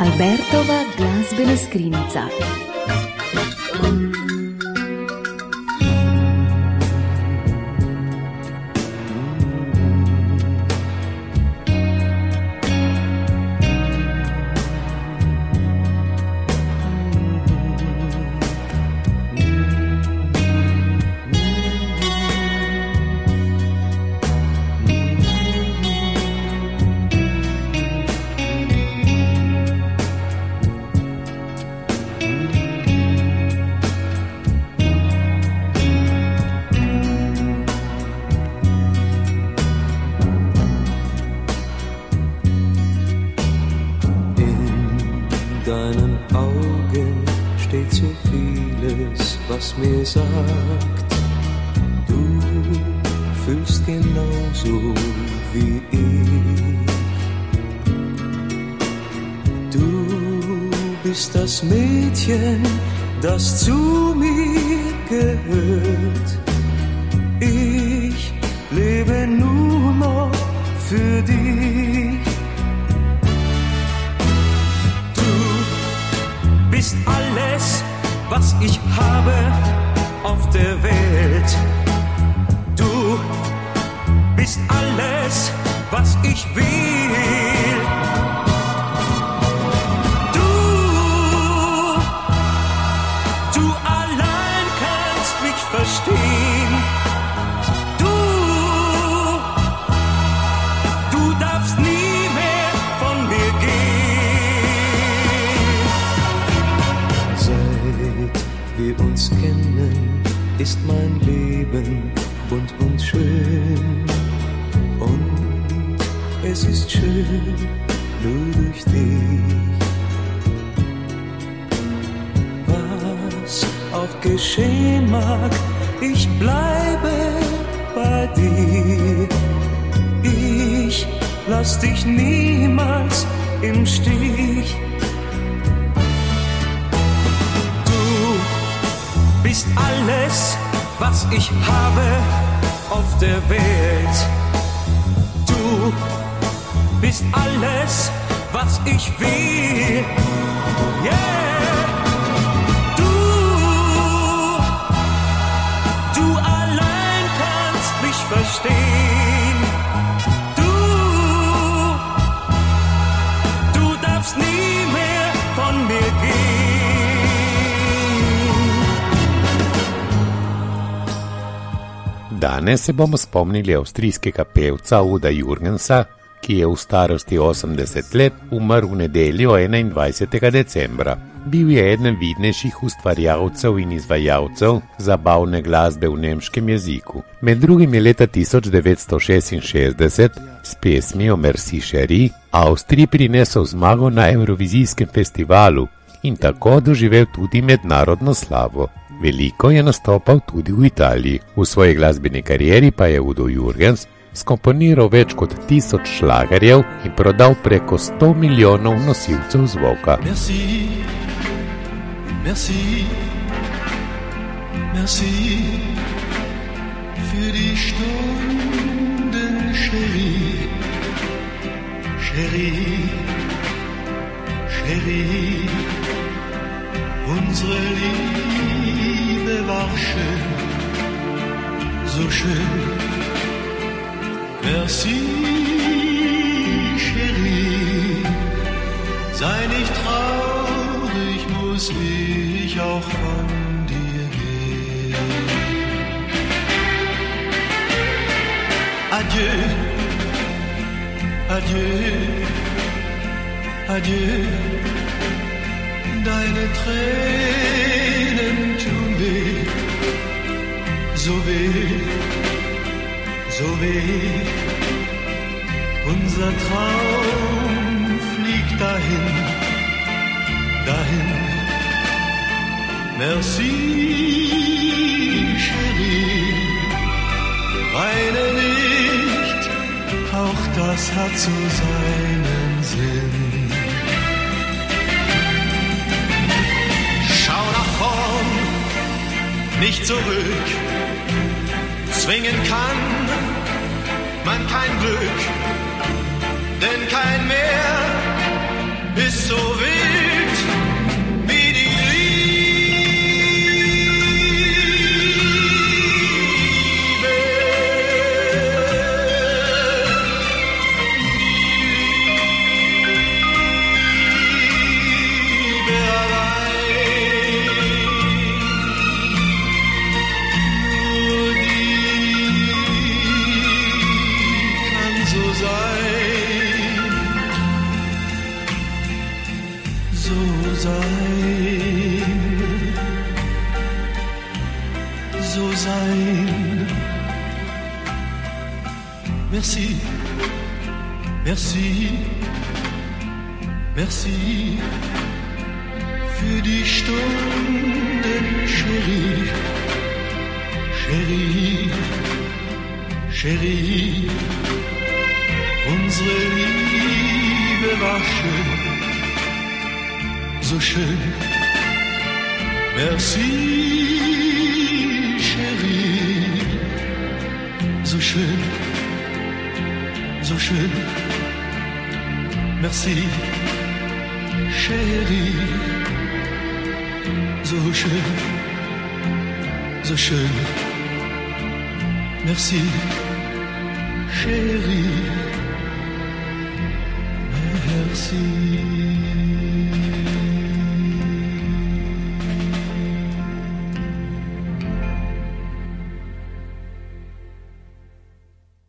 Albertova glazbena skrinjica. deinen Augen steht so vieles, was mir sagt, du fühlst genauso wie ich. Du bist das Mädchen, das zu mir gehört. Ich lebe nur noch für dich. Du bist alles, was ich habe auf der Welt. Du bist alles, was ich will. Du allein kannst mich verstehen. Du darfst nie mehr von mir gehen. Seit wir uns kennen, ist mein Leben bunt und schön. Und es ist schön, nur durch dich. Was auch geschehen mag, ich bleibe bei dir. Ich lass dich niemals im Stich. Du bist alles, was ich habe auf der Welt. Du bist alles, was ich will. Yeah. Du allein kannst mich verstehen. Du darfst nie mehr von mir gehen. Danes se bomo spomnili avstrijskega pevca Uda Jürgensa, ki je v starosti 80 let umrl v nedeljo 21. decembra. Bil je eden vidnejših ustvarjalcev in izvajalcev zabavne glasbe v nemškem jeziku. Med drugim je leta 1966 s pesmijo Merci Chérie Avstriji prinesel zmago na Evrovizijskem festivalu in tako doživel tudi mednarodno slavo. Veliko je nastopal tudi v Italiji. V svoji glasbeni karieri pa je Udo Jürgens skomponiral več kot 1000 šlagerjev in prodal preko 100 milijonov nosilcev zvoka. Merci, merci, merci für die Stunden, Chérie, Chérie, Chérie. Unsere Liebe war schön, so schön. Merci, Chérie, sei nicht traurig, muss ich auch von dir gehen. Adieu, adieu, adieu, deine Tränen tun weh, so weh, so weh. Unser Traum fliegt dahin, dahin. Merci, Chérie, weine nicht, auch das hat so seinen Sinn. Schau nach vorn, nicht zurück, zwingen kann man kein Glück. Denn kein Meer ist so wild merci, merci, merci für die Stunden, Chérie, Chérie, Chérie. Unsere Liebe war schön, so schön. Merci, Chérie, so schön, so schön. Merci, Chérie, so schön, so schön. Merci, Chérie. Merci.